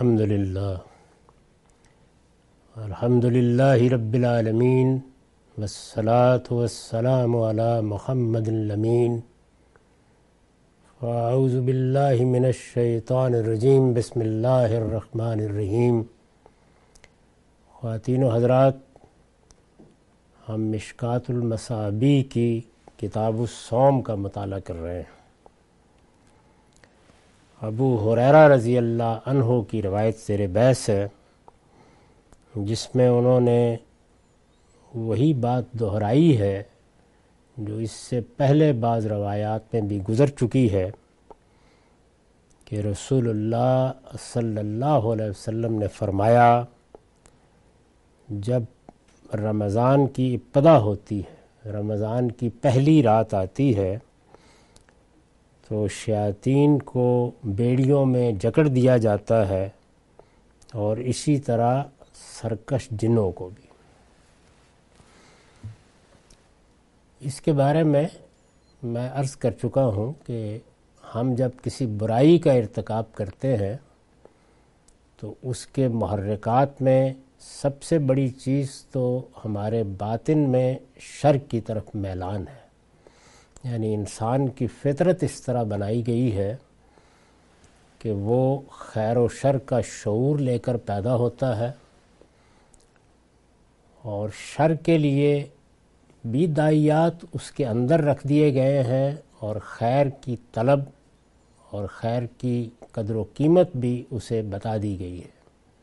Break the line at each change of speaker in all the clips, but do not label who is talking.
الحمد للہ رب العالمین والصلاة والسلام علی محمد الامین اعوذ باللہ من الشیطان الرجیم بسم اللہ الرحمن الرحیم۔ خواتین و حضرات، ہم مشکات المصابیح کی کتاب الصوم کا مطالعہ کر رہے ہیں۔ ابو ہریرہ رضی اللہ عنہ کی روایت زیر بحث ہے، جس میں انہوں نے وہی بات دہرائی ہے جو اس سے پہلے بعض روایات میں بھی گزر چکی ہے کہ رسول اللہ صلی اللہ علیہ وسلم نے فرمایا، جب رمضان کی ابتدا ہوتی ہے، رمضان کی پہلی رات آتی ہے، تو شیاطین کو بیڑیوں میں جکڑ دیا جاتا ہے اور اسی طرح سرکش جنوں کو بھی۔ اس کے بارے میں عرض کر چکا ہوں کہ ہم جب کسی برائی کا ارتکاب کرتے ہیں تو اس کے محرکات میں سب سے بڑی چیز تو ہمارے باطن میں شر کی طرف میلان ہے۔ یعنی انسان کی فطرت اس طرح بنائی گئی ہے کہ وہ خیر و شر کا شعور لے کر پیدا ہوتا ہے، اور شر کے لیے بھی داعیات اس کے اندر رکھ دیے گئے ہیں، اور خیر کی طلب اور خیر کی قدر و قیمت بھی اسے بتا دی گئی ہے۔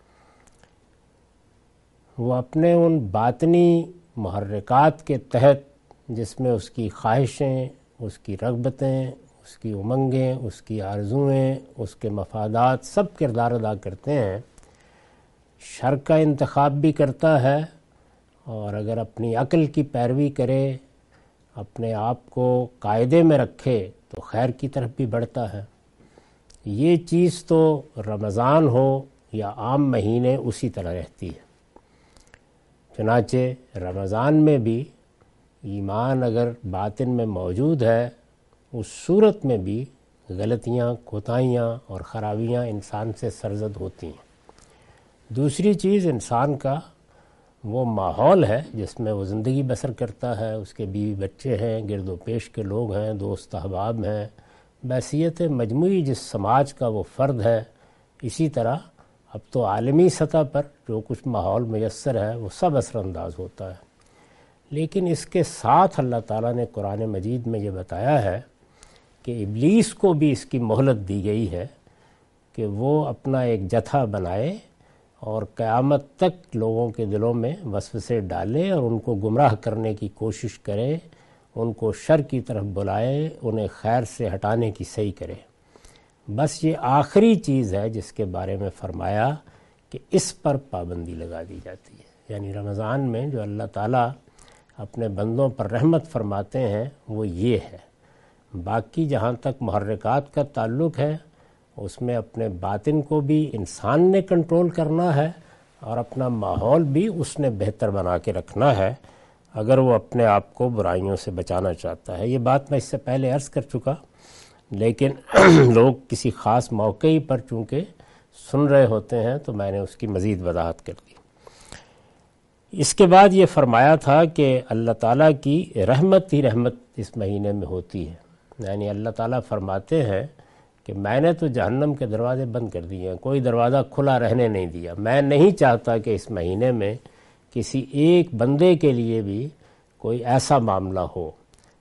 وہ اپنے ان باطنی محرکات کے تحت، جس میں اس کی خواہشیں، اس کی رغبتیں، اس کی امنگیں، اس کی آرزوئیں، اس کے مفادات سب کردار ادا کرتے ہیں۔ شر کا انتخاب بھی کرتا ہے، اور اگر اپنی عقل کی پیروی کرے، اپنے آپ کو قاعدے میں رکھے تو خیر کی طرف بھی بڑھتا ہے۔ یہ چیز تو رمضان ہو یا عام مہینے اسی طرح رہتی ہے۔ چنانچہ رمضان میں بھی ایمان اگر باطن میں موجود ہے، اس صورت میں بھی غلطیاں، کوتاہیاں اور خرابیاں انسان سے سرزد ہوتی ہیں۔ دوسری چیز انسان کا وہ ماحول ہے جس میں وہ زندگی بسر کرتا ہے، اس کے بیوی بچے ہیں، گرد و پیش کے لوگ ہیں، دوست احباب ہیں، بحیثیت مجموعی جس سماج کا وہ فرد ہے۔ اسی طرح اب تو عالمی سطح پر جو کچھ ماحول میسر ہے وہ سب اثر انداز ہوتا ہے۔ لیکن اس کے ساتھ اللہ تعالیٰ نے قرآن مجید میں یہ بتایا ہے کہ ابلیس کو بھی اس کی مہلت دی گئی ہے کہ وہ اپنا ایک جتھا بنائے اور قیامت تک لوگوں کے دلوں میں وسوسے ڈالے اور ان کو گمراہ کرنے کی کوشش کرے، ان کو شر کی طرف بلائے، انہیں خیر سے ہٹانے کی صحیح کرے۔ بس یہ آخری چیز ہے جس کے بارے میں فرمایا کہ اس پر پابندی لگا دی جاتی ہے۔ یعنی رمضان میں جو اللہ تعالیٰ اپنے بندوں پر رحمت فرماتے ہیں وہ یہ ہے۔ باقی جہاں تک محرکات کا تعلق ہے، اس میں اپنے باطن کو بھی انسان نے کنٹرول کرنا ہے، اور اپنا ماحول بھی اس نے بہتر بنا کے رکھنا ہے اگر وہ اپنے آپ کو برائیوں سے بچانا چاہتا ہے۔ یہ بات میں اس سے پہلے عرض کر چکا، لیکن لوگ کسی خاص موقع پر چونکہ سن رہے ہوتے ہیں تو میں نے اس کی مزید وضاحت کر دی۔ اس کے بعد یہ فرمایا تھا کہ اللہ تعالیٰ کی رحمت ہی رحمت اس مہینے میں ہوتی ہے۔ یعنی اللہ تعالیٰ فرماتے ہیں کہ میں نے تو جہنم کے دروازے بند کر دیے ہیں، کوئی دروازہ کھلا رہنے نہیں دیا۔ میں نہیں چاہتا کہ اس مہینے میں کسی ایک بندے کے لیے بھی کوئی ایسا معاملہ ہو۔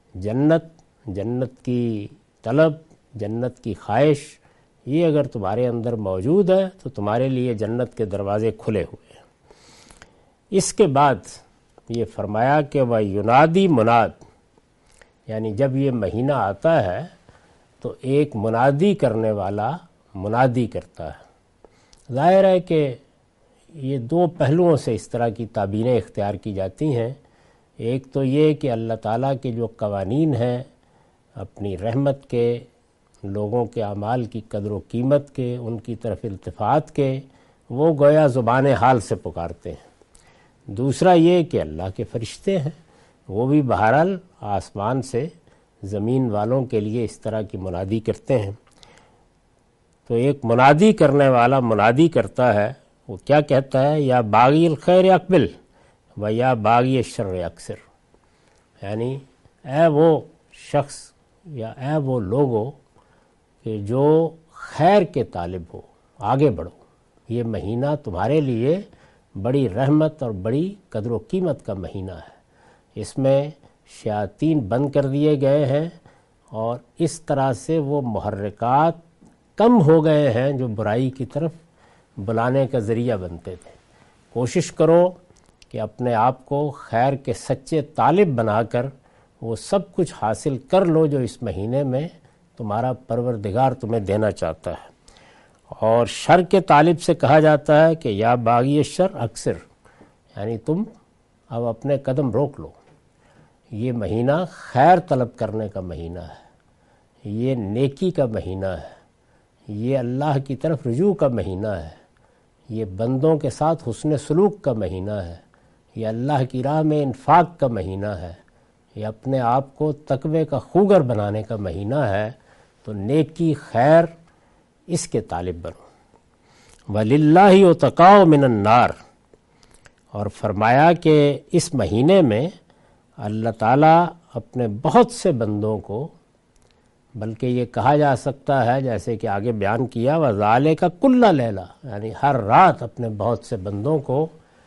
جنت کی طلب، جنت کی خواہش، یہ اگر تمہارے اندر موجود ہے تو تمہارے لیے جنت کے دروازے کھلے ہوئے ہیں۔ اس کے بعد یہ فرمایا کہ وہ ینادی مناد، یعنی جب یہ مہینہ آتا ہے تو ایک منادی کرنے والا منادی کرتا ہے۔ ظاہر ہے کہ یہ دو پہلوؤں سے اس طرح کی تعبیریں اختیار کی جاتی ہیں۔ ایک تو یہ کہ اللہ تعالیٰ کے جو قوانین ہیں، اپنی رحمت کے، لوگوں کے اعمال کی قدر و قیمت کے، ان کی طرف التفات کے، وہ گویا زبان حال سے پکارتے ہیں۔ دوسرا یہ کہ اللہ کے فرشتے ہیں، وہ بھی بہرحال آسمان سے زمین والوں کے لیے اس طرح کی منادی کرتے ہیں۔ تو ایک منادی کرنے والا منادی کرتا ہے، وہ کیا کہتا ہے؟ یا باغی الخیر اقبل و یا باغی الشر اکثر، یعنی اے وہ شخص یا اے وہ لوگو کہ جو خیر کے طالب ہو، آگے بڑھو، یہ مہینہ تمہارے لیے بڑی رحمت اور بڑی قدر و قیمت کا مہینہ ہے، اس میں شیاطین بند کر دیے گئے ہیں اور اس طرح سے وہ محرکات کم ہو گئے ہیں جو برائی کی طرف بلانے کا ذریعہ بنتے تھے۔ کوشش کرو کہ اپنے آپ کو خیر کے سچے طالب بنا کر وہ سب کچھ حاصل کر لو جو اس مہینے میں تمہارا پروردگار تمہیں دینا چاہتا ہے۔ اور شر کے طالب سے کہا جاتا ہے کہ یا باغی شر اکثر، یعنی تم اب اپنے قدم روک لو، یہ مہینہ خیر طلب کرنے کا مہینہ ہے، یہ نیکی کا مہینہ ہے، یہ اللہ کی طرف رجوع کا مہینہ ہے، یہ بندوں کے ساتھ حسن سلوک کا مہینہ ہے، یہ اللہ کی راہ میں انفاق کا مہینہ ہے، یہ اپنے آپ کو تقوی کا خوگر بنانے کا مہینہ ہے۔ تو نیکی خیر اس کے طالب بنو۔ وَلِلَّهِ عُتَقَاءُ مِنَ النَّارِ، اور فرمایا کہ اس مہینے میں اللہ تعالیٰ اپنے بہت سے بندوں کو، بلکہ یہ کہا جا سکتا ہے جیسے کہ آگے بیان کیا وَذَلِكَ كُلَّ لَيْلَةٍ، یعنی ہر رات اپنے بہت سے بندوں کو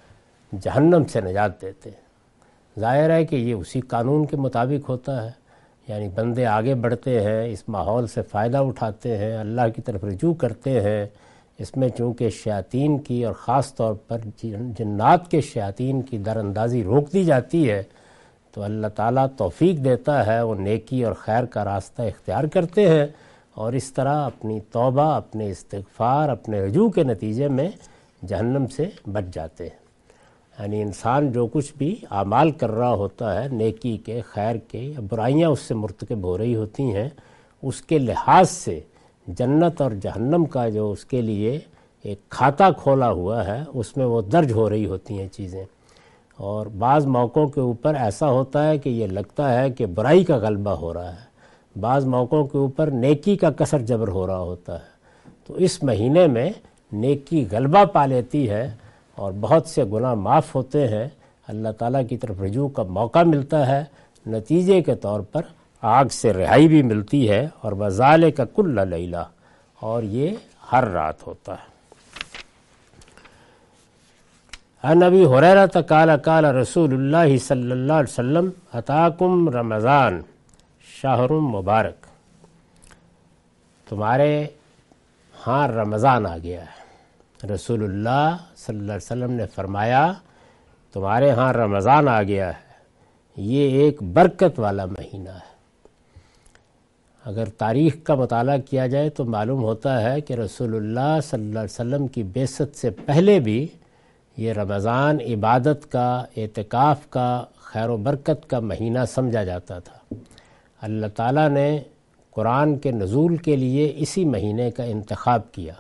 جہنم سے نجات دیتے ہیں۔ ظاہر ہے کہ یہ اسی قانون کے مطابق ہوتا ہے، یعنی بندے آگے بڑھتے ہیں، اس ماحول سے فائدہ اٹھاتے ہیں، اللہ کی طرف رجوع کرتے ہیں۔ اس میں چونکہ شیاطین کی اور خاص طور پر جنات کے شیاطین کی در اندازی روک دی جاتی ہے، تو اللہ تعالیٰ توفیق دیتا ہے، وہ نیکی اور خیر کا راستہ اختیار کرتے ہیں اور اس طرح اپنی توبہ، اپنے استغفار، اپنے رجوع کے نتیجے میں جہنم سے بچ جاتے ہیں۔ یعنی انسان جو کچھ بھی اعمال کر رہا ہوتا ہے، نیکی کے، خیر کے، یا برائیاں اس سے مرتکب ہو رہی ہوتی ہیں، اس کے لحاظ سے جنت اور جہنم کا جو اس کے لیے ایک کھاتہ کھولا ہوا ہے، اس میں وہ درج ہو رہی ہوتی ہیں چیزیں۔ اور بعض موقعوں کے اوپر ایسا ہوتا ہے کہ یہ لگتا ہے کہ برائی کا غلبہ ہو رہا ہے، بعض موقعوں کے اوپر نیکی کا کسر جبر ہو رہا ہوتا ہے۔ تو اس مہینے میں نیکی غلبہ پا لیتی ہے اور بہت سے گناہ معاف ہوتے ہیں، اللہ تعالیٰ کی طرف رجوع کا موقع ملتا ہے، نتیجے کے طور پر آگ سے رہائی بھی ملتی ہے۔ اور وَذَلِكَ كُلَّ لَيْلَةٍ، اور یہ ہر رات ہوتا ہے۔ عن ابی ہریرہ قال قال رسول اللہ صلی اللہ علیہ وسلم اتاکم رمضان شہر مبارک، تمہارے ہاں رمضان آ گیا ہے۔ رسول اللہ صلی اللہ علیہ وسلم نے فرمایا تمہارے ہاں رمضان آ گیا ہے، یہ ایک برکت والا مہینہ ہے۔ اگر تاریخ کا مطالعہ کیا جائے تو معلوم ہوتا ہے کہ رسول اللہ صلی اللہ علیہ وسلم کی بعثت سے پہلے بھی یہ رمضان عبادت کا، اعتکاف کا، خیر و برکت کا مہینہ سمجھا جاتا تھا۔ اللہ تعالیٰ نے قرآن کے نزول کے لیے اسی مہینے کا انتخاب کیا۔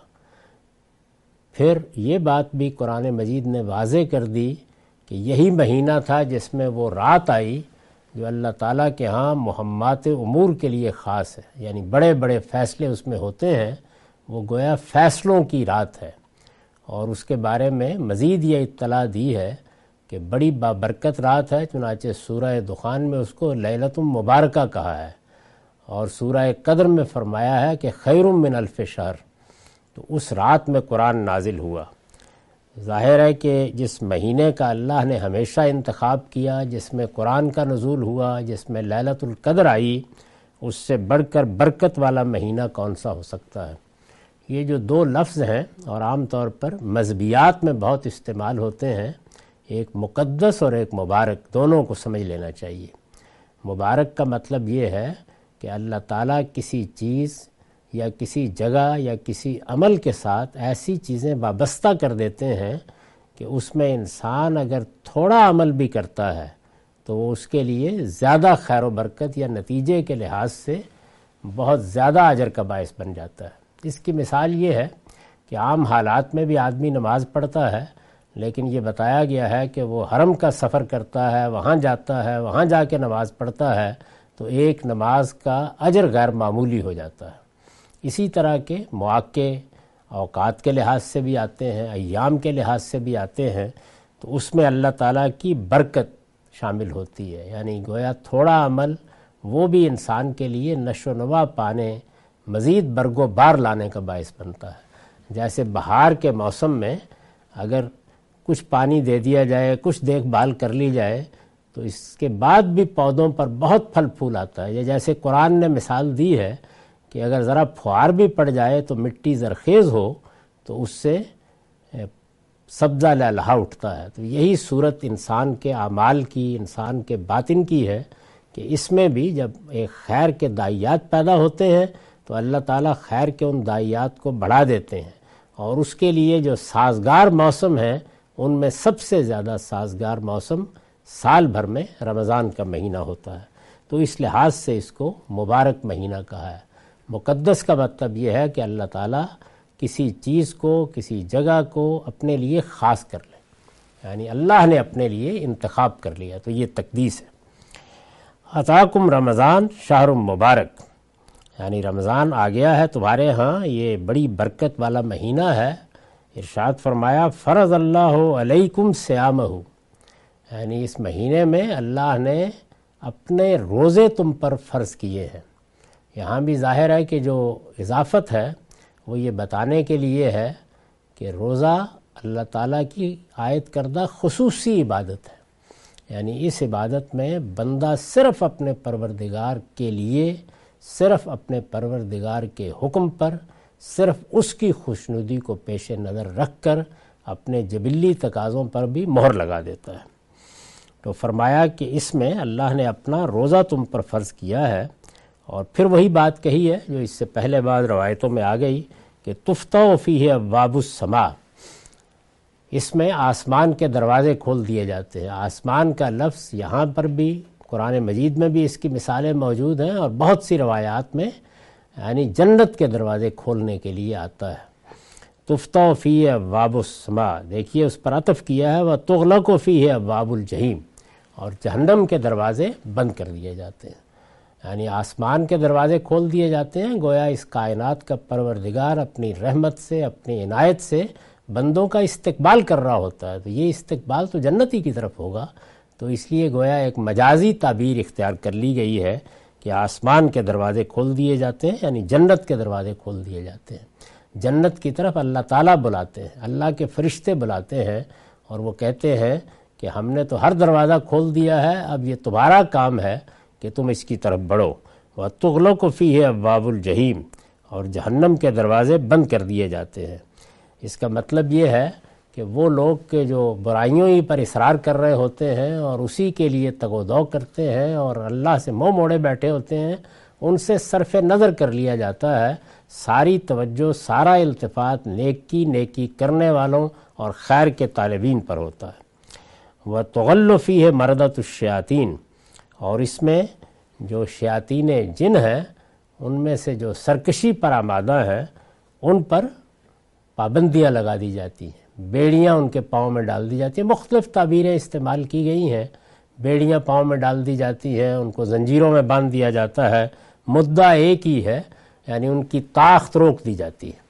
پھر یہ بات بھی قرآن مجید نے واضح کر دی کہ یہی مہینہ تھا جس میں وہ رات آئی جو اللہ تعالیٰ کے ہاں مہمات امور کے لیے خاص ہے، یعنی بڑے بڑے فیصلے اس میں ہوتے ہیں، وہ گویا فیصلوں کی رات ہے۔ اور اس کے بارے میں مزید یہ اطلاع دی ہے کہ بڑی بابرکت رات ہے، چنانچہ سورہ دخان میں اس کو لیلۃ مبارکہ کہا ہے، اور سورہ قدر میں فرمایا ہے کہ خیر من الف شہر۔ تو اس رات میں قرآن نازل ہوا۔ ظاہر ہے کہ جس مہینے کا اللہ نے ہمیشہ انتخاب کیا، جس میں قرآن کا نزول ہوا، جس میں لیلۃ القدر آئی، اس سے بڑھ کر برکت والا مہینہ کون سا ہو سکتا ہے؟ یہ جو دو لفظ ہیں اور عام طور پر مذہبیات میں بہت استعمال ہوتے ہیں، ایک مقدس اور ایک مبارک، دونوں کو سمجھ لینا چاہیے۔ مبارک کا مطلب یہ ہے کہ اللہ تعالیٰ کسی چیز یا کسی جگہ یا کسی عمل کے ساتھ ایسی چیزیں وابستہ کر دیتے ہیں کہ اس میں انسان اگر تھوڑا عمل بھی کرتا ہے تو وہ اس کے لیے زیادہ خیر و برکت یا نتیجے کے لحاظ سے بہت زیادہ اجر کا باعث بن جاتا ہے۔ اس کی مثال یہ ہے کہ عام حالات میں بھی آدمی نماز پڑھتا ہے، لیکن یہ بتایا گیا ہے کہ وہ حرم کا سفر کرتا ہے، وہاں جاتا ہے، وہاں جا کے نماز پڑھتا ہے، تو ایک نماز کا اجر غیر معمولی ہو جاتا ہے۔ اسی طرح کے مواقع اوقات کے لحاظ سے بھی آتے ہیں، ایام کے لحاظ سے بھی آتے ہیں، تو اس میں اللہ تعالیٰ کی برکت شامل ہوتی ہے، یعنی گویا تھوڑا عمل وہ بھی انسان کے لیے نشو و نما پانے، مزید برگ و بار لانے کا باعث بنتا ہے۔ جیسے بہار کے موسم میں اگر کچھ پانی دے دیا جائے، کچھ دیکھ بھال کر لی جائے، تو اس کے بعد بھی پودوں پر بہت پھل پھول آتا ہے۔ یہ جیسے قرآن نے مثال دی ہے کہ اگر ذرا پھوار بھی پڑ جائے تو مٹی زرخیز ہو تو اس سے سبزہ لہلہا اٹھتا ہے۔ تو یہی صورت انسان کے اعمال کی، انسان کے باطن کی ہے کہ اس میں بھی جب ایک خیر کے داعیات پیدا ہوتے ہیں تو اللہ تعالیٰ خیر کے ان داعیات کو بڑھا دیتے ہیں، اور اس کے لیے جو سازگار موسم ہے ان میں سب سے زیادہ سازگار موسم سال بھر میں رمضان کا مہینہ ہوتا ہے۔ تو اس لحاظ سے اس کو مبارک مہینہ کہا ہے۔ مقدس کا مطلب یہ ہے کہ اللہ تعالیٰ کسی چیز کو، کسی جگہ کو اپنے لیے خاص کر لے، یعنی اللہ نے اپنے لیے انتخاب کر لیا، تو یہ تقدیس ہے۔ اتاکم رمضان شہر مبارک، یعنی رمضان آ گیا ہے تمہارے ہاں، یہ بڑی برکت والا مہینہ ہے۔ ارشاد فرمایا فرض اللہ علیکم صیامہ، یعنی اس مہینے میں اللہ نے اپنے روزے تم پر فرض کیے ہیں۔ یہاں بھی ظاہر ہے کہ جو اضافت ہے وہ یہ بتانے کے لیے ہے کہ روزہ اللہ تعالیٰ کی عائد کردہ خصوصی عبادت ہے، یعنی اس عبادت میں بندہ صرف اپنے پروردگار کے لیے، صرف اپنے پروردگار کے حکم پر، صرف اس کی خوشنودی کو پیش نظر رکھ کر اپنے جبلی تقاضوں پر بھی مہر لگا دیتا ہے۔ تو فرمایا کہ اس میں اللہ نے اپنا روزہ تم پر فرض کیا ہے، اور پھر وہی بات کہی ہے جو اس سے پہلے بعد روایتوں میں آ گئی کہ تفتح فیہ ابواب السماء، اس میں آسمان کے دروازے کھول دیے جاتے ہیں۔ آسمان کا لفظ یہاں پر بھی قرآن مجید میں بھی اس کی مثالیں موجود ہیں، اور بہت سی روایات میں یعنی جنت کے دروازے کھولنے کے لیے آتا ہے۔ تفتح فیہ ابواب السماء، دیکھیے اس پر عطف کیا ہے، وتغلق فیہ ابواب الجحیم، اور جہنم کے دروازے بند کر دیے جاتے ہیں، یعنی آسمان کے دروازے کھول دیے جاتے ہیں۔ گویا اس کائنات کا پروردگار اپنی رحمت سے، اپنی عنایت سے بندوں کا استقبال کر رہا ہوتا ہے، تو یہ استقبال تو جنتی کی طرف ہوگا، تو اس لیے گویا ایک مجازی تعبیر اختیار کر لی گئی ہے کہ آسمان کے دروازے کھول دیے جاتے ہیں، یعنی جنت کے دروازے کھول دیے جاتے ہیں۔ جنت کی طرف اللہ تعالیٰ بلاتے ہیں، اللہ کے فرشتے بلاتے ہیں، اور وہ کہتے ہیں کہ ہم نے تو ہر دروازہ کھول دیا ہے، اب یہ تمہارا کام ہے کہ تم اس کی طرف بڑھو۔ وَتُغْلَقُ فِيهِ أَبْوَابُ الْجَحِيمِ، اور جہنم کے دروازے بند کر دیے جاتے ہیں۔ اس کا مطلب یہ ہے کہ وہ لوگ کہ جو برائیوں ہی پر اصرار کر رہے ہوتے ہیں اور اسی کے لیے تگ و دو کرتے ہیں اور اللہ سے منہ موڑے بیٹھے ہوتے ہیں، ان سے صرف نظر کر لیا جاتا ہے، ساری توجہ، سارا التفات نیکی کرنے والوں اور خیر کے طالبین پر ہوتا ہے۔ وَتُغَلُّ فِيهِ مَرَدَةُ الشَّيَاطِينِ، اور اس میں جو شیاطین جن ہیں ان میں سے جو سرکشی پر آمادہ ہیں ان پر پابندیاں لگا دی جاتی ہیں، بیڑیاں ان کے پاؤں میں ڈال دی جاتی ہیں۔ مختلف تعبیریں استعمال کی گئی ہیں، بیڑیاں پاؤں میں ڈال دی جاتی ہیں، ان کو زنجیروں میں باندھ دیا جاتا ہے، مدعا ایک ہی ہے، یعنی ان کی طاقت روک دی جاتی ہے۔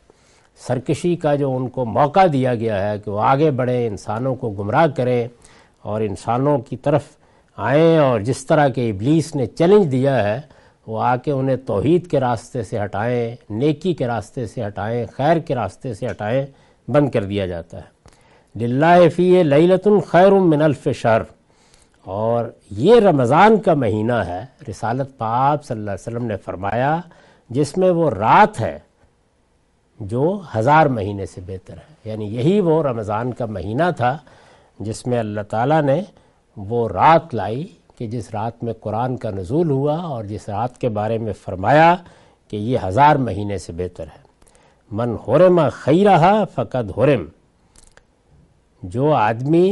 سرکشی کا جو ان کو موقع دیا گیا ہے کہ وہ آگے بڑھیں، انسانوں کو گمراہ کریں اور انسانوں کی طرف آئیں، اور جس طرح کے ابلیس نے چیلنج دیا ہے وہ آ کے انہیں توحید کے راستے سے ہٹائیں، نیکی کے راستے سے ہٹائیں، خیر کے راستے سے ہٹائیں، بند کر دیا جاتا ہے۔ للہ فیہ لیلۃ خیر من الف شہر، اور یہ رمضان کا مہینہ ہے، رسالت پاک صلی اللہ علیہ وسلم نے فرمایا، جس میں وہ رات ہے جو 1000 مہینے سے بہتر ہے، یعنی یہی وہ رمضان کا مہینہ تھا جس میں اللہ تعالیٰ نے وہ رات لائی کہ جس رات میں قرآن کا نزول ہوا، اور جس رات کے بارے میں فرمایا کہ یہ 1000 مہینے سے بہتر ہے۔ من حرم خیرہا فقد حرم، جو آدمی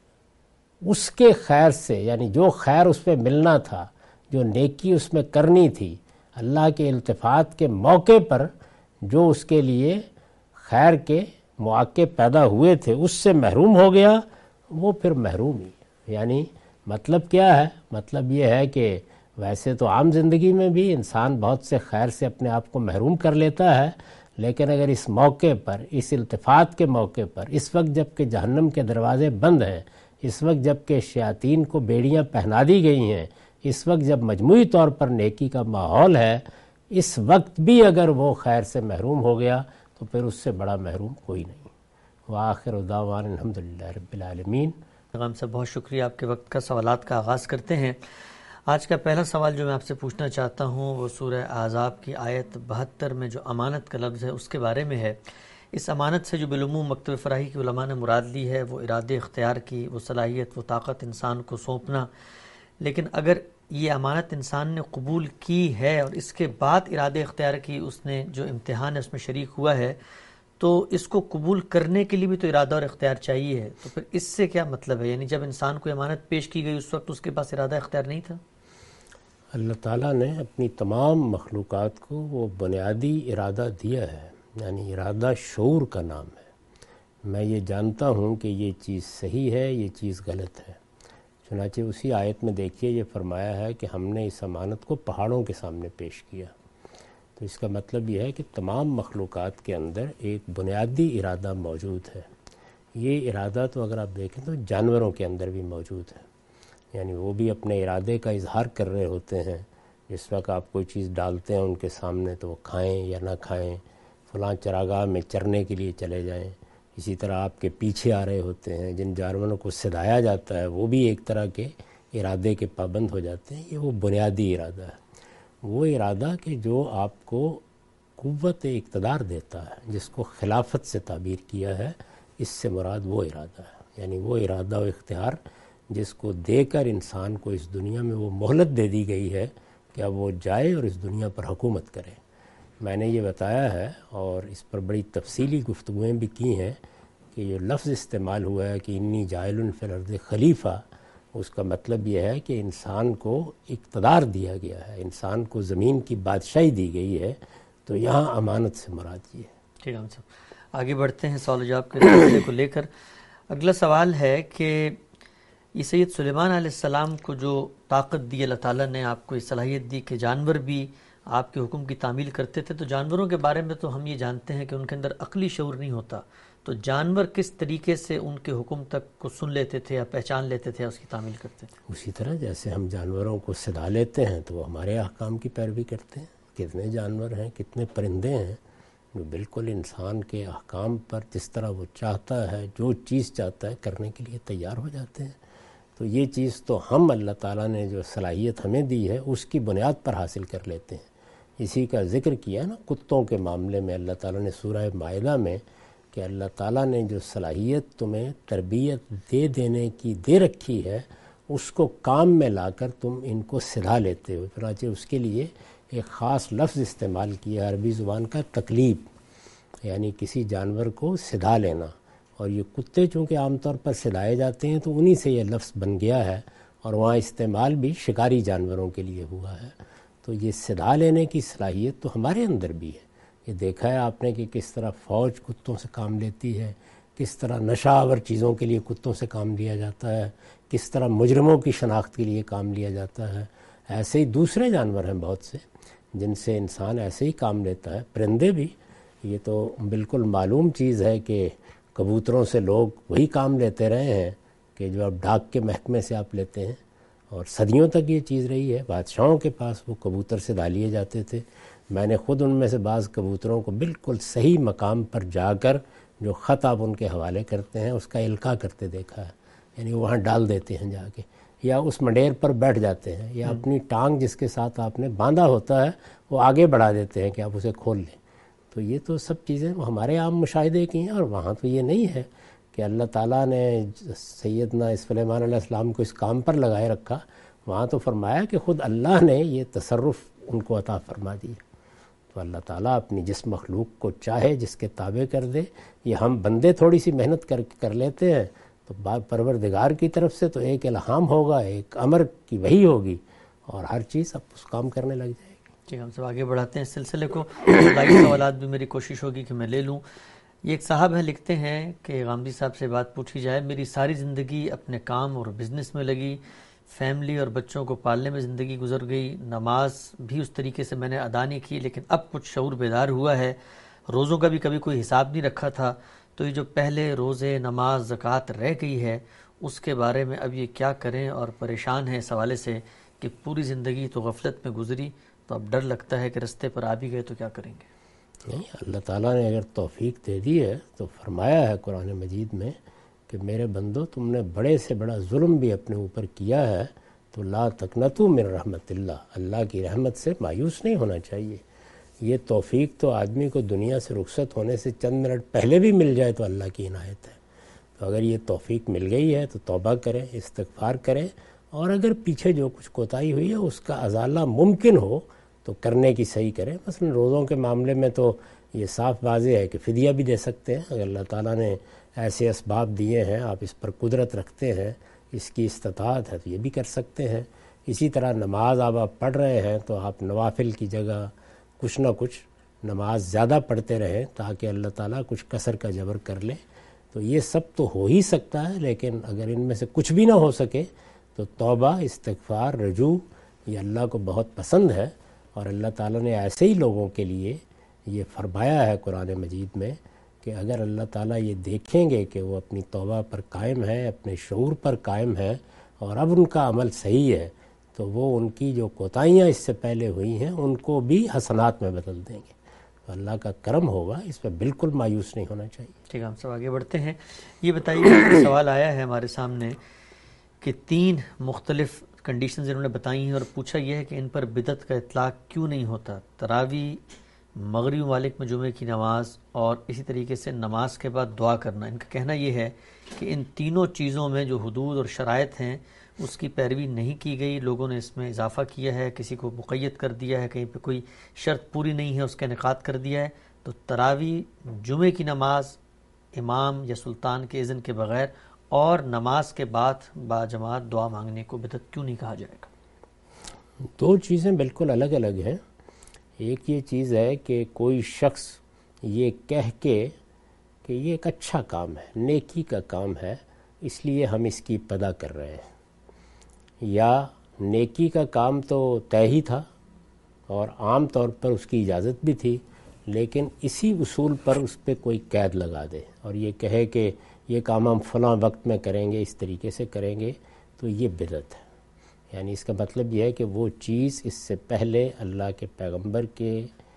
اس کے خیر سے، یعنی جو خیر اس پہ ملنا تھا، جو نیکی اس میں کرنی تھی، اللہ کے التفات کے موقع پر جو اس کے لیے خیر کے مواقع پیدا ہوئے تھے، اس سے محروم ہو گیا، وہ پھر محروم ہی۔ یعنی مطلب کیا ہے؟ مطلب یہ ہے کہ ویسے تو عام زندگی میں بھی انسان بہت سے خیر سے اپنے آپ کو محروم کر لیتا ہے، لیکن اگر اس موقع پر، اس التفات کے موقع پر، اس وقت جب کہ جہنم کے دروازے بند ہیں، اس وقت جب کہ شیاطین کو بیڑیاں پہنا دی گئی ہیں، اس وقت جب مجموعی طور پر نیکی کا ماحول ہے، اس وقت بھی اگر وہ خیر سے محروم ہو گیا تو پھر اس سے بڑا محروم کوئی نہیں۔ وآخر دعوانا الحمدللہ رب العالمین۔
پیغام صاحب بہت شکریہ، آپ کے وقت کا سوالات کا آغاز کرتے ہیں۔ آج کا پہلا سوال جو میں آپ سے پوچھنا چاہتا ہوں وہ سورہ احزاب کی آیت 72 میں جو امانت کا لفظ ہے اس کے بارے میں ہے۔ اس امانت سے جو بالعموم مکتب فراہی کی علماء نے مراد لی ہے وہ ارادے اختیار کی، وہ صلاحیت، وہ طاقت انسان کو سونپنا۔ لیکن اگر یہ امانت انسان نے قبول کی ہے اور اس کے بعد ارادے اختیار کی، اس نے جو امتحان ہے اس میں شریک ہوا ہے، تو اس کو قبول کرنے کے لیے بھی تو ارادہ اور اختیار چاہیے ہے، تو پھر اس سے کیا مطلب ہے؟ یعنی جب انسان کو امانت پیش کی گئی اس وقت اس کے پاس ارادہ اختیار نہیں تھا؟
اللہ تعالیٰ نے اپنی تمام مخلوقات کو وہ بنیادی ارادہ دیا ہے، یعنی ارادہ شعور کا نام ہے۔ میں یہ جانتا ہوں کہ یہ چیز صحیح ہے، یہ چیز غلط ہے۔ چنانچہ اسی آیت میں دیکھیے یہ فرمایا ہے کہ ہم نے اس امانت کو پہاڑوں کے سامنے پیش کیا۔ تو اس کا مطلب یہ ہے کہ تمام مخلوقات کے اندر ایک بنیادی ارادہ موجود ہے۔ یہ ارادہ تو اگر آپ دیکھیں تو جانوروں کے اندر بھی موجود ہے، یعنی وہ بھی اپنے ارادے کا اظہار کر رہے ہوتے ہیں۔ جس وقت آپ کوئی چیز ڈالتے ہیں ان کے سامنے تو وہ کھائیں یا نہ کھائیں، فلاں چراگاہ میں چرنے کے لیے چلے جائیں۔ اسی طرح آپ کے پیچھے آ رہے ہوتے ہیں، جن جانوروں کو سدھایا جاتا ہے وہ بھی ایک طرح کے ارادے کے پابند ہو جاتے ہیں۔ یہ وہ بنیادی ارادہ ہے، وہ ارادہ کہ جو آپ کو قوت اقتدار دیتا ہے، جس کو خلافت سے تعبیر کیا ہے، اس سے مراد وہ ارادہ ہے، یعنی وہ ارادہ و اختیار جس کو دے کر انسان کو اس دنیا میں وہ مہلت دے دی گئی ہے کہ اب وہ جائے اور اس دنیا پر حکومت کرے۔ میں نے یہ بتایا ہے اور اس پر بڑی تفصیلی گفتگویں بھی کی ہیں کہ یہ لفظ استعمال ہوا ہے کہ انی جاعل فی الارض خلیفہ، اس کا مطلب یہ ہے کہ انسان کو اقتدار دیا گیا ہے، انسان کو زمین کی بادشاہی دی گئی ہے، تو یہاں امانت سے مراد یہ ہے۔
ٹھیک ہے صاحب، آگے بڑھتے ہیں سوال و جواب کے سلسلے کو لے کر۔ اگلا سوال ہے کہ یہ سید سلیمان علیہ السلام کو جو طاقت دی اللہ تعالیٰ نے، آپ کو یہ صلاحیت دی کہ جانور بھی آپ کے حکم کی تعمیل کرتے تھے، تو جانوروں کے بارے میں تو ہم یہ جانتے ہیں کہ ان کے اندر عقلی شعور نہیں ہوتا، تو جانور کس طریقے سے ان کے حکم تک کو سن لیتے تھے یا پہچان لیتے تھے یا اس کی تعمیل کرتے تھے؟
اسی طرح جیسے ہم جانوروں کو سدھا لیتے ہیں تو وہ ہمارے احکام کی پیروی کرتے ہیں۔ کتنے جانور ہیں، کتنے پرندے ہیں جو بالکل انسان کے احکام پر جس طرح وہ چاہتا ہے، جو چیز چاہتا ہے کرنے کے لیے تیار ہو جاتے ہیں۔ تو یہ چیز تو ہم اللہ تعالیٰ نے جو صلاحیت ہمیں دی ہے اس کی بنیاد پر حاصل کر لیتے ہیں۔ اسی کا ذکر کیا نا کتوں کے معاملے میں اللہ تعالیٰ نے سورہ مائدہ میں، کہ اللہ تعالیٰ نے جو صلاحیت تمہیں تربیت دینے کی دے رکھی ہے اس کو کام میں لا کر تم ان کو سدھا لیتے ہو۔ چنانچہ اس کے لیے ایک خاص لفظ استعمال کیا عربی زبان کا، تقلیب، یعنی کسی جانور کو سدھا لینا۔ اور یہ کتے چونکہ عام طور پر سدھائے جاتے ہیں تو انہی سے یہ لفظ بن گیا ہے، اور وہاں استعمال بھی شکاری جانوروں کے لیے ہوا ہے۔ تو یہ سدھا لینے کی صلاحیت تو ہمارے اندر بھی ہے۔ یہ دیکھا ہے آپ نے کہ کس طرح فوج کتوں سے کام لیتی ہے، کس طرح نشہ آور چیزوں کے لیے کتوں سے کام لیا جاتا ہے، کس طرح مجرموں کی شناخت کے لیے کام لیا جاتا ہے۔ ایسے ہی دوسرے جانور ہیں بہت سے جن سے انسان ایسے ہی کام لیتا ہے، پرندے بھی۔ یہ تو بالکل معلوم چیز ہے کہ کبوتروں سے لوگ وہی کام لیتے رہے ہیں کہ جو اب ڈاک کے محکمے سے آپ لیتے ہیں، اور صدیوں تک یہ چیز رہی ہے۔ بادشاہوں کے پاس وہ کبوتر سے ڈالیے جاتے تھے۔ میں نے خود ان میں سے بعض کبوتروں کو بالکل صحیح مقام پر جا کر جو خط آپ ان کے حوالے کرتے ہیں اس کا القاء کرتے دیکھا ہے، یعنی وہاں ڈال دیتے ہیں جا کے، یا اس منڈیر پر بیٹھ جاتے ہیں، یا اپنی ٹانگ جس کے ساتھ آپ نے باندھا ہوتا ہے وہ آگے بڑھا دیتے ہیں کہ آپ اسے کھول لیں۔ تو یہ تو سب چیزیں ہمارے عام مشاہدے کی ہیں، اور وہاں تو یہ نہیں ہے کہ اللہ تعالیٰ نے سیدنا سلیمان علیہ السلام کو اس کام پر لگائے رکھا۔ وہاں تو فرمایا کہ خود اللہ نے یہ تصرف ان کو عطا فرما دیا۔ تو اللہ تعالیٰ اپنی جس مخلوق کو چاہے جس کے تابع کر دے۔ یہ ہم بندے تھوڑی سی محنت کر لیتے ہیں، تو پروردگار کی طرف سے تو ایک الہام ہوگا، ایک امر کی وحی ہوگی، اور ہر چیز اب اس کام کرنے لگ جائے گی۔
ٹھیک ہے، ہم سب آگے بڑھاتے ہیں اس سلسلے کو۔ باقی سوالات بھی میری کوشش ہوگی کہ میں لے لوں۔ یہ ایک صاحب ہیں، لکھتے ہیں کہ غامدی صاحب سے بات پوچھی جائے۔ میری ساری زندگی اپنے کام اور بزنس میں لگی، فیملی اور بچوں کو پالنے میں زندگی گزر گئی، نماز بھی اس طریقے سے میں نے ادا نہیں کی، لیکن اب کچھ شعور بیدار ہوا ہے، روزوں کا بھی کبھی کوئی حساب نہیں رکھا تھا، تو یہ جو پہلے روزے، نماز، زکوٰۃ رہ گئی ہے اس کے بارے میں اب یہ کیا کریں، اور پریشان ہیں اس حوالے سے کہ پوری زندگی تو غفلت میں گزری، تو اب ڈر لگتا ہے کہ رستے پر آ بھی گئے تو کیا کریں گے؟
نہیں، اللہ تعالیٰ نے اگر توفیق دے دی ہے تو فرمایا ہے قرآن مجید میں کہ میرے بندو تم نے بڑے سے بڑا ظلم بھی اپنے اوپر کیا ہے تو لا تقنطوا من رحمت اللہ کی رحمت سے مایوس نہیں ہونا چاہیے۔ یہ توفیق تو آدمی کو دنیا سے رخصت ہونے سے چند منٹ پہلے بھی مل جائے تو اللہ کی عنایت ہے۔ تو اگر یہ توفیق مل گئی ہے تو توبہ کریں، استغفار کریں، اور اگر پیچھے جو کچھ کوتاہی ہوئی ہے اس کا ازالہ ممکن ہو تو کرنے کی صحیح کریں۔ مثلا روزوں کے معاملے میں تو یہ صاف واضح ہے کہ فدیہ بھی دے سکتے ہیں، اگر اللہ تعالیٰ نے ایسے اسباب دیے ہیں، آپ اس پر قدرت رکھتے ہیں، اس کی استطاعت ہے تو یہ بھی کر سکتے ہیں۔ اسی طرح نماز آپ پڑھ رہے ہیں تو آپ نوافل کی جگہ کچھ نہ کچھ نماز زیادہ پڑھتے رہیں تاکہ اللہ تعالیٰ کچھ کسر کا جبر کر لے۔ تو یہ سب تو ہو ہی سکتا ہے، لیکن اگر ان میں سے کچھ بھی نہ ہو سکے تو توبہ، استغفار، رجوع یہ اللہ کو بہت پسند ہے، اور اللہ تعالیٰ نے ایسے ہی لوگوں کے لیے یہ فرمایا ہے قرآن مجید میں کہ اگر اللہ تعالیٰ یہ دیکھیں گے کہ وہ اپنی توبہ پر قائم ہے، اپنے شعور پر قائم ہے، اور اب ان کا عمل صحیح ہے، تو وہ ان کی جو کوتاہیاں اس سے پہلے ہوئی ہیں ان کو بھی حسنات میں بدل دیں گے۔ تو اللہ کا کرم ہوگا، اس پہ بالکل مایوس نہیں ہونا چاہیے۔
ٹھیک ہے، ہم سب آگے بڑھتے ہیں۔ یہ بتائیے، سوال آیا ہے ہمارے سامنے کہ 3 مختلف کنڈیشنز انہوں نے بتائی ہیں، اور پوچھا یہ ہے کہ ان پر بدعت کا اطلاق کیوں نہیں ہوتا؟ تراویح، مغربی ممالک میں جمعے کی نماز، اور اسی طریقے سے نماز کے بعد دعا کرنا۔ ان کا کہنا یہ ہے کہ ان تینوں چیزوں میں جو حدود اور شرائط ہیں اس کی پیروی نہیں کی گئی، لوگوں نے اس میں اضافہ کیا ہے، کسی کو مقید کر دیا ہے، کہیں پہ کوئی شرط پوری نہیں ہے اس کا انعقاد کر دیا ہے۔ تو تراویح، جمعے کی نماز امام یا سلطان کے اذن کے بغیر، اور نماز کے بعد باجماعت دعا مانگنے کو بدعت کیوں نہیں کہا جائے گا؟
2 چیزیں بالکل الگ الگ ہیں۔ ایک یہ چیز ہے کہ کوئی شخص یہ کہہ کے کہ یہ ایک اچھا کام ہے، نیکی کا کام ہے، اس لیے ہم اس کی ابتدا کر رہے ہیں، یا نیکی کا کام تو طے ہی تھا اور عام طور پر اس کی اجازت بھی تھی، لیکن اسی اصول پر اس پہ کوئی قید لگا دے اور یہ کہے کہ یہ کام ہم فلاں وقت میں کریں گے، اس طریقے سے کریں گے، تو یہ بدعت ہے۔ یعنی اس کا مطلب یہ ہے کہ وہ چیز اس سے پہلے اللہ کے پیغمبر کے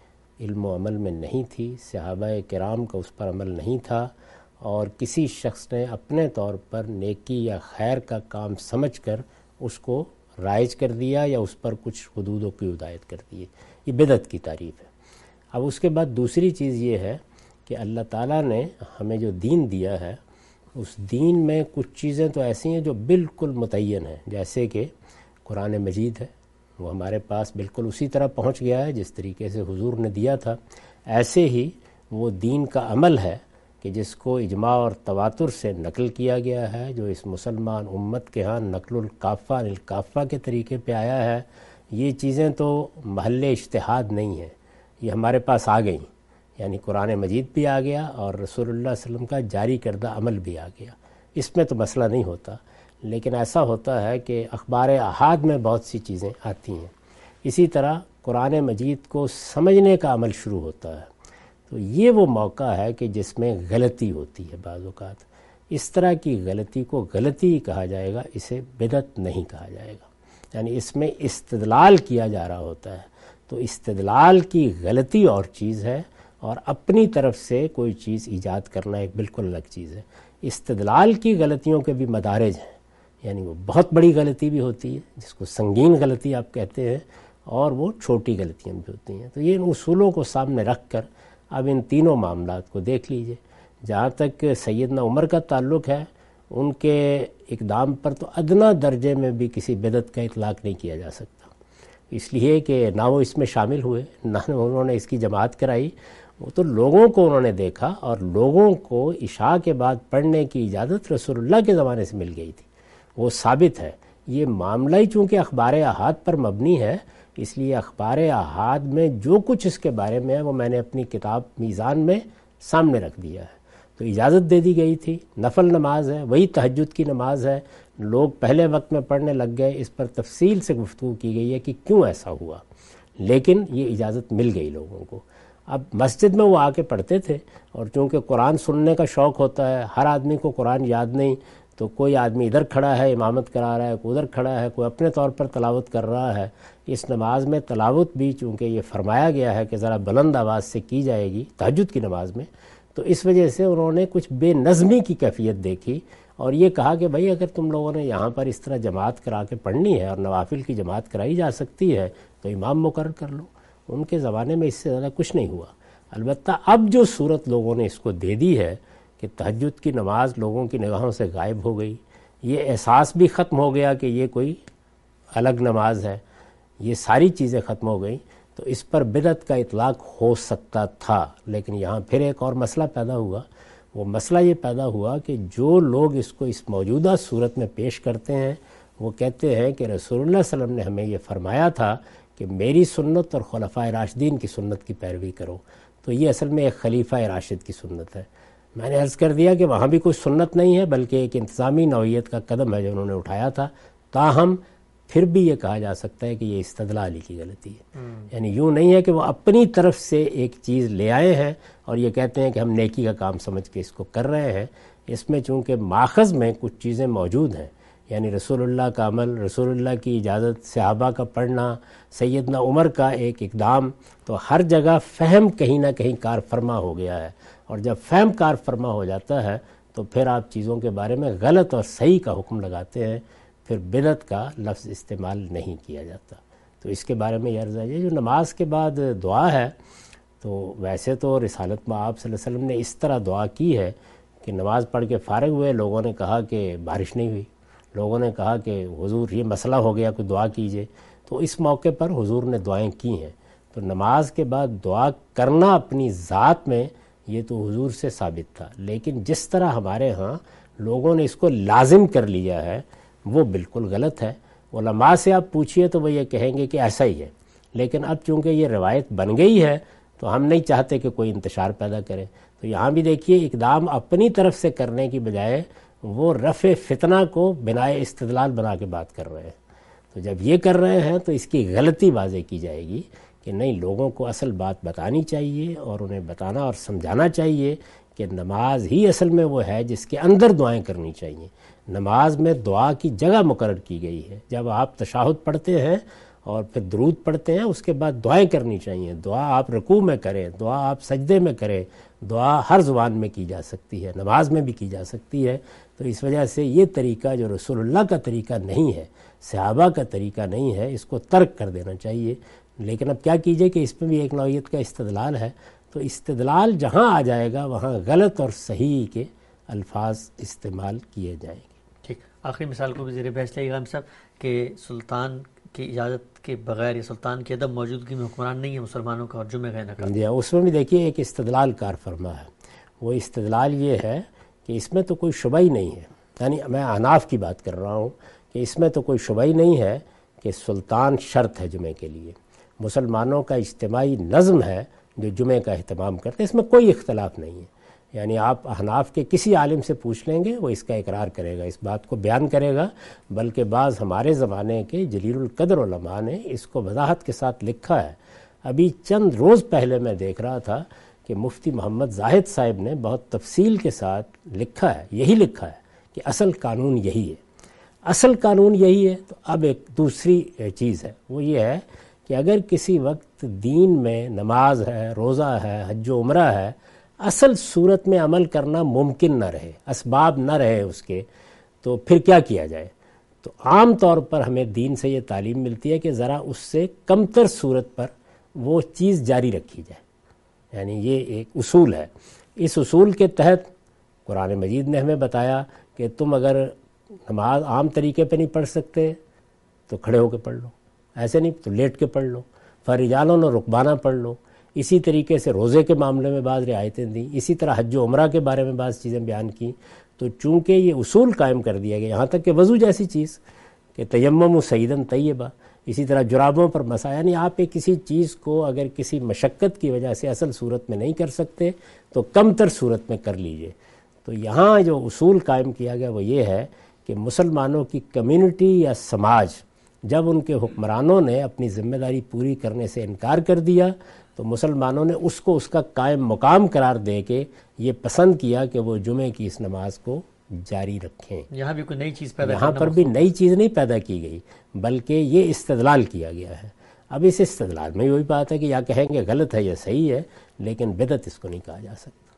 علم و عمل میں نہیں تھی، صحابہ کرام کا اس پر عمل نہیں تھا، اور کسی شخص نے اپنے طور پر نیکی یا خیر کا کام سمجھ کر اس کو رائج کر دیا یا اس پر کچھ حدودوں کی ہدایت کر دی، یہ بدعت کی تعریف ہے۔ اب اس کے بعد دوسری چیز یہ ہے کہ اللہ تعالیٰ نے ہمیں جو دین دیا ہے اس دین میں کچھ چیزیں تو ایسی ہیں جو بالکل متعین ہیں، جیسے کہ قرآن مجید ہے، وہ ہمارے پاس بالکل اسی طرح پہنچ گیا ہے جس طریقے سے حضور نے دیا تھا۔ ایسے ہی وہ دین کا عمل ہے کہ جس کو اجماع اور تواتر سے نقل کیا گیا ہے، جو اس مسلمان امت کے ہاں نقل الکافہ الکافہ کے طریقے پہ آیا ہے۔ یہ چیزیں تو محل اجتہاد نہیں ہیں، یہ ہمارے پاس آ گئیں، یعنی قرآن مجید بھی آ گیا اور رسول اللہ صلی اللہ علیہ وسلم کا جاری کردہ عمل بھی آ گیا، اس میں تو مسئلہ نہیں ہوتا۔ لیکن ایسا ہوتا ہے کہ اخبار احاد میں بہت سی چیزیں آتی ہیں، اسی طرح قرآن مجید کو سمجھنے کا عمل شروع ہوتا ہے، تو یہ وہ موقع ہے کہ جس میں غلطی ہوتی ہے بعض اوقات۔ اس طرح کی غلطی کو غلطی ہی کہا جائے گا، اسے بدعت نہیں کہا جائے گا۔ یعنی اس میں استدلال کیا جا رہا ہوتا ہے، تو استدلال کی غلطی اور چیز ہے، اور اپنی طرف سے کوئی چیز ایجاد کرنا ایک بالکل الگ چیز ہے۔ استدلال کی غلطیوں کے بھی مدارج ہیں، یعنی وہ بہت بڑی غلطی بھی ہوتی ہے جس کو سنگین غلطی آپ کہتے ہیں، اور وہ چھوٹی غلطیاں بھی ہوتی ہیں۔ تو یہ ان اصولوں کو سامنے رکھ کر اب ان تینوں معاملات کو دیکھ لیجئے۔ جہاں تک سیدنا عمر کا تعلق ہے، ان کے اقدام پر تو ادنا درجے میں بھی کسی بدعت کا اطلاق نہیں کیا جا سکتا، اس لیے کہ نہ وہ اس میں شامل ہوئے، نہ انہوں نے اس کی جماعت کرائی، وہ تو لوگوں کو انہوں نے دیکھا، اور لوگوں کو عشاء کے بعد پڑھنے کی اجازت رسول اللہ کے زمانے سے مل گئی تھی، وہ ثابت ہے۔ یہ معاملہ ہی چونکہ اخبار احاد پر مبنی ہے، اس لیے اخبار احاد میں جو کچھ اس کے بارے میں ہے وہ میں نے اپنی کتاب میزان میں سامنے رکھ دیا ہے۔ تو اجازت دے دی گئی تھی، نفل نماز ہے، وہی تہجد کی نماز ہے، لوگ پہلے وقت میں پڑھنے لگ گئے، اس پر تفصیل سے گفتگو کی گئی ہے کہ کیوں ایسا ہوا، لیکن یہ اجازت مل گئی لوگوں کو۔ اب مسجد میں وہ آ کے پڑھتے تھے، اور چونکہ قرآن سننے کا شوق ہوتا ہے، ہر آدمی کو قرآن یاد نہیں، تو کوئی آدمی ادھر کھڑا ہے امامت کرا رہا ہے، کوئی ادھر کھڑا ہے، کوئی اپنے طور پر تلاوت کر رہا ہے۔ اس نماز میں تلاوت بھی چونکہ یہ فرمایا گیا ہے کہ ذرا بلند آواز سے کی جائے گی تہجد کی نماز میں، تو اس وجہ سے انہوں نے کچھ بے نظمی کی کیفیت دیکھی اور یہ کہا کہ بھائی اگر تم لوگوں نے یہاں پر اس طرح جماعت کرا کے پڑھنی ہے اور نوافل کی جماعت کرائی جا سکتی ہے تو امام مقرر کر لو۔ ان کے زمانے میں اس سے زیادہ کچھ نہیں ہوا۔ البتہ اب جو صورت لوگوں نے اس کو دے دی ہے کہ تہجد کی نماز لوگوں کی نگاہوں سے غائب ہو گئی، یہ احساس بھی ختم ہو گیا کہ یہ کوئی الگ نماز ہے، یہ ساری چیزیں ختم ہو گئیں، تو اس پر بدعت کا اطلاق ہو سکتا تھا۔ لیکن یہاں پھر ایک اور مسئلہ پیدا ہوا، وہ مسئلہ یہ پیدا ہوا کہ جو لوگ اس کو اس موجودہ صورت میں پیش کرتے ہیں وہ کہتے ہیں کہ رسول اللہ صلی اللہ علیہ وسلم نے ہمیں یہ فرمایا تھا کہ میری سنت اور خلفائے راشدین کی سنت کی پیروی کرو، تو یہ اصل میں ایک خلیفہ راشد کی سنت ہے۔ میں نے عرض کر دیا کہ وہاں بھی کوئی سنت نہیں ہے بلکہ ایک انتظامی نوعیت کا قدم ہے جو انہوں نے اٹھایا تھا، تاہم پھر بھی یہ کہا جا سکتا ہے کہ یہ استدلال ہی کی غلطی ہے۔ یعنی یوں نہیں ہے کہ وہ اپنی طرف سے ایک چیز لے آئے ہیں اور یہ کہتے ہیں کہ ہم نیکی کا کام سمجھ کے اس کو کر رہے ہیں۔ اس میں چونکہ ماخذ میں کچھ چیزیں موجود ہیں، یعنی رسول اللہ کا عمل، رسول اللہ کی اجازت، صحابہ کا پڑھنا، سیدنا عمر کا ایک اقدام، تو ہر جگہ فہم کہیں نہ کہیں کار فرما ہو گیا ہے، اور جب فہم کار فرما ہو جاتا ہے تو پھر آپ چیزوں کے بارے میں غلط اور صحیح کا حکم لگاتے ہیں، پھر بدعت کا لفظ استعمال نہیں کیا جاتا۔ تو اس کے بارے میں یہ عرض ہے جو نماز کے بعد دعا ہے، تو ویسے تو رسالت میں آپ صلی اللہ علیہ وسلم نے اس طرح دعا کی ہے کہ نماز پڑھ کے فارغ ہوئے، لوگوں نے کہا کہ بارش نہیں ہوئی، لوگوں نے کہا کہ حضور یہ مسئلہ ہو گیا، کوئی دعا کیجئے، تو اس موقع پر حضور نے دعائیں کی ہیں۔ تو نماز کے بعد دعا کرنا اپنی ذات میں یہ تو حضور سے ثابت تھا، لیکن جس طرح ہمارے ہاں لوگوں نے اس کو لازم کر لیا ہے وہ بالکل غلط ہے۔ علماء سے آپ پوچھئے تو وہ یہ کہیں گے کہ ایسا ہی ہے، لیکن اب چونکہ یہ روایت بن گئی ہے تو ہم نہیں چاہتے کہ کوئی انتشار پیدا کرے۔ تو یہاں بھی دیکھیے اقدام اپنی طرف سے کرنے کی بجائے وہ رفع فتنہ کو بنائے استدلال بنا کے بات کر رہے ہیں۔ تو جب یہ کر رہے ہیں تو اس کی غلطی واضح کی جائے گی کہ نہیں، لوگوں کو اصل بات بتانی چاہیے اور انہیں بتانا اور سمجھانا چاہیے کہ نماز ہی اصل میں وہ ہے جس کے اندر دعائیں کرنی چاہیے۔ نماز میں دعا کی جگہ مقرر کی گئی ہے، جب آپ تشہد پڑھتے ہیں اور پھر درود پڑھتے ہیں اس کے بعد دعائیں کرنی چاہیے۔ دعا آپ رکوع میں کریں، دعا آپ سجدے میں کریں، دعا ہر زبان میں کی جا سکتی ہے، نماز میں بھی کی جا سکتی ہے۔ تو اس وجہ سے یہ طریقہ جو رسول اللہ کا طریقہ نہیں ہے، صحابہ کا طریقہ نہیں ہے، اس کو ترک کر دینا چاہیے۔ لیکن اب کیا کیجئے کہ اس میں بھی ایک نوعیت کا استدلال ہے، تو استدلال جہاں آ جائے گا وہاں غلط اور صحیح کے الفاظ استعمال کیے جائیں گے۔
ٹھیک، آخری مثال کو بھی زیر بحث لے گا صاحب کہ سلطان کی اجازت کے بغیر یا سلطان کی عدم موجودگی میں حکمران نہیں ہے مسلمانوں کا اور جمعہ کا انعقاد۔
جی، اس میں بھی دیکھیے ایک استدلال کار فرما ہے، وہ استدلال یہ ہے کہ اس میں تو کوئی شبہ ہی نہیں ہے، یعنی میں احناف کی بات کر رہا ہوں کہ اس میں تو کوئی شبہ ہی نہیں ہے کہ سلطان شرط ہے جمعے کے لیے، مسلمانوں کا اجتماعی نظم ہے جو جمعے کا اہتمام کرتے ہیں، اس میں کوئی اختلاف نہیں ہے۔ یعنی آپ احناف کے کسی عالم سے پوچھ لیں گے وہ اس کا اقرار کرے گا، اس بات کو بیان کرے گا، بلکہ بعض ہمارے زمانے کے جلیل القدر علماء نے اس کو وضاحت کے ساتھ لکھا ہے۔ ابھی چند روز پہلے میں دیکھ رہا تھا کہ مفتی محمد زاہد صاحب نے بہت تفصیل کے ساتھ لکھا ہے، یہی لکھا ہے کہ اصل قانون یہی ہے، اصل قانون یہی ہے۔ تو اب ایک دوسری چیز ہے، وہ یہ ہے کہ اگر کسی وقت دین میں نماز ہے، روزہ ہے، حج و عمرہ ہے، اصل صورت میں عمل کرنا ممکن نہ رہے، اسباب نہ رہے اس کے، تو پھر کیا کیا جائے؟ تو عام طور پر ہمیں دین سے یہ تعلیم ملتی ہے کہ ذرا اس سے کمتر صورت پر وہ چیز جاری رکھی جائے، یعنی یہ ایک اصول ہے۔ اس اصول کے تحت قرآن مجید نے ہمیں بتایا کہ تم اگر نماز عام طریقے پہ نہیں پڑھ سکتے تو کھڑے ہو کے پڑھ لو، ایسے نہیں تو لیٹ کے پڑھ لو، فرجالوں نے رکبانہ پڑھ لو۔ اسی طریقے سے روزے کے معاملے میں بعض رعایتیں دیں، اسی طرح حج و عمرہ کے بارے میں بعض چیزیں بیان کی۔ تو چونکہ یہ اصول قائم کر دیا گیا، یہاں تک کہ وضو جیسی چیز کہ تیمم سعیداً طیبہ، اسی طرح جرابوں پر مسح، یعنی آپ ایک کسی چیز کو اگر کسی مشقت کی وجہ سے اصل صورت میں نہیں کر سکتے تو کم تر صورت میں کر لیجئے۔ تو یہاں جو اصول قائم کیا گیا وہ یہ ہے کہ مسلمانوں کی کمیونٹی یا سماج جب ان کے حکمرانوں نے اپنی ذمہ داری پوری کرنے سے انکار کر دیا تو مسلمانوں نے اس کو اس کا قائم مقام قرار دے کے یہ پسند کیا کہ وہ جمعے کی اس نماز کو جاری رکھیں۔
یہاں بھی کوئی نئی چیز پیدا
یہاں پر بھی نئی چیز نہیں پیدا کی گئی، بلکہ یہ استدلال کیا گیا ہے۔ اب اس استدلال میں وہی بات ہے کہ یا کہیں گے غلط ہے یا صحیح ہے، لیکن بدعت اس کو نہیں کہا جا سکتا۔